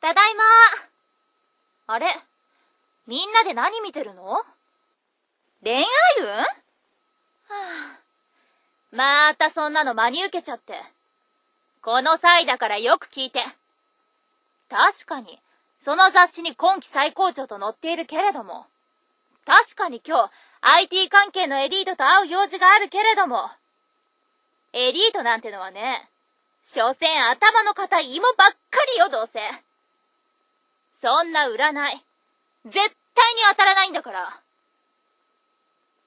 ただいま。あれ、みんなで何見てるの？恋愛運？はあ、またそんなの真に受けちゃって。この際だからよく聞いて。確かに、その雑誌に今季最高潮と載っているけれども、確かに今日、IT 関係のエリートと会う用事があるけれども、エリートなんてのはね、所詮頭の固い芋ばっかりよ、どうせ。そんな占い、絶対に当たらないんだから。